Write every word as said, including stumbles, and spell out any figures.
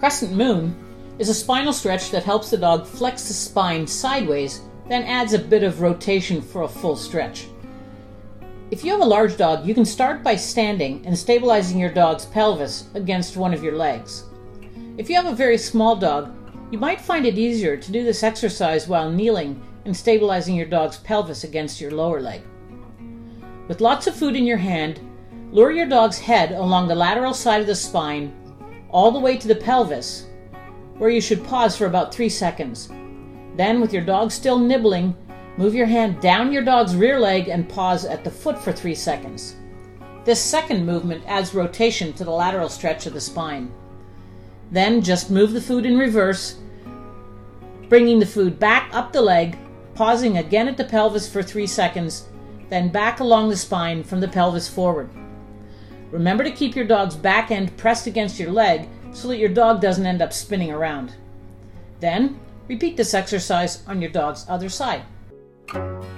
Crescent moon is a spinal stretch that helps the dog flex the spine sideways, then adds a bit of rotation for a full stretch. If you have a large dog, you can start by standing and stabilizing your dog's pelvis against one of your legs. If you have a very small dog, you might find it easier to do this exercise while kneeling and stabilizing your dog's pelvis against your lower leg. With lots of food in your hand, lure your dog's head along the lateral side of the spine all the way to the pelvis, where you should pause for about three seconds. Then, with your dog still nibbling, move your hand down your dog's rear leg and pause at the foot for three seconds. This second movement adds rotation to the lateral stretch of the spine. Then just move the food in reverse, bringing the food back up the leg, pausing again at the pelvis for three seconds, then back along the spine from the pelvis forward. Remember to keep your dog's back end pressed against your leg so that your dog doesn't end up spinning around. Then, repeat this exercise on your dog's other side.